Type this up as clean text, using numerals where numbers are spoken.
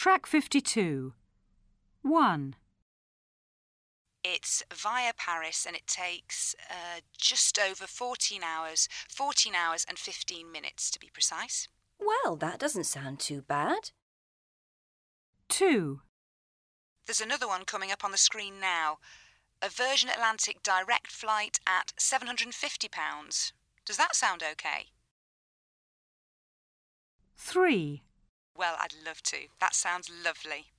Track 52. 1. It's via Paris and it takes just over 14 hours and 15 minutes to be precise. Well, that doesn't sound too bad. 2. There's another one coming up on the screen now. A Virgin Atlantic direct flight at £750. Does that sound okay? 3. Well, I'd love to. That sounds lovely.